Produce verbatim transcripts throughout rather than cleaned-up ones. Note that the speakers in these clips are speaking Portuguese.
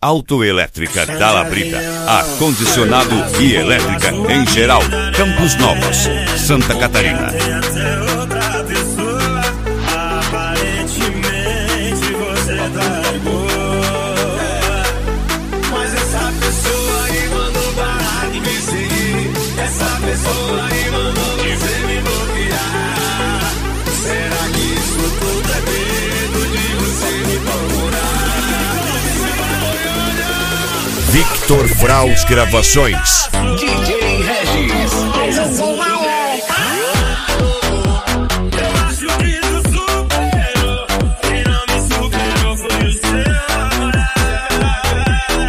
Autoelétrica da Labrida, acondicionado e elétrica em geral, Campos Novos, Santa Catarina. Aparentemente você tá de boa, mas essa pessoa aí mandou parar de me seguir. Essa pessoa aí mandou você me bloquear. Será que isso tudo é medo de você me procurar? Victor Fraus Gravações. D J Regis. Eu acho que tu superou. Quem não me superou foi o seu namorado.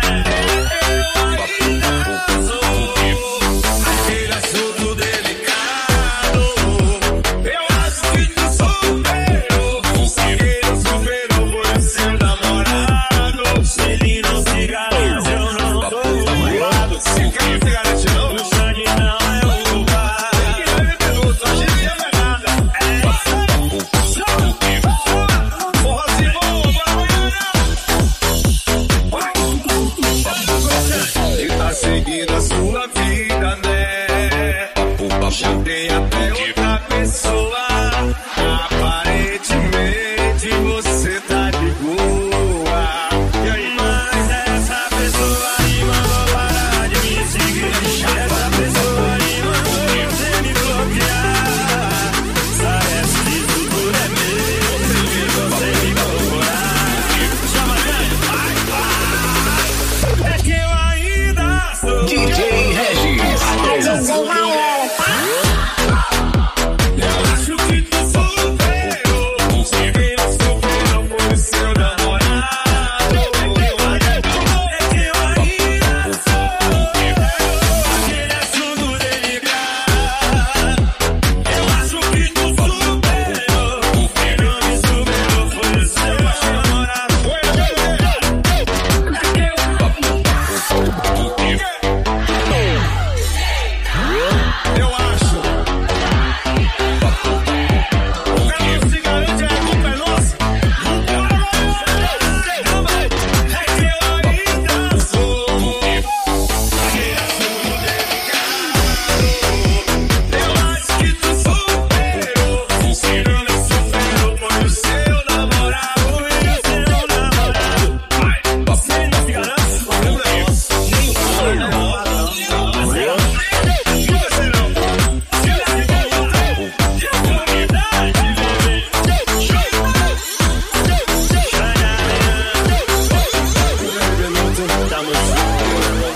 Eu ainda sou aquele assunto delicado. Eu acho que tu superou. Quem não superou foi o seu namorado. Se ele não se garante, eu não tô do lado. Se quer não se garante, não. O sangue não é o lugar. Quem me pergunta, a gente é verdade. É porra, se boa, ele tá seguindo a sua vida, né? Já tem até outra pessoa. Aparentemente você tá de boa. Mas essa pessoa aí mandou parar de me seguir. Essa pessoa aí mandou você me bloquear. Parece que isso tudo é medo de você me procurar. Chama ele, vai, vai. É que eu ainda sou D J Regis. Eu acho que tu superou. Quem não superou foi o seu namorado. É que eu ainda sou aquele assunto delicado. Eu acho que tu superou. Quem não me superou foi o seu namorado. É que eu acho. O cara não se garante, a culpa é nossa. É que eu ainda sou aquele assunto delicado. Eu acho que tu superou. Quem não me superou foi o seu namorado. E o seu namorado. Você não se garante, o problema é nosso. Nem o problema é nosso. Tamo junto.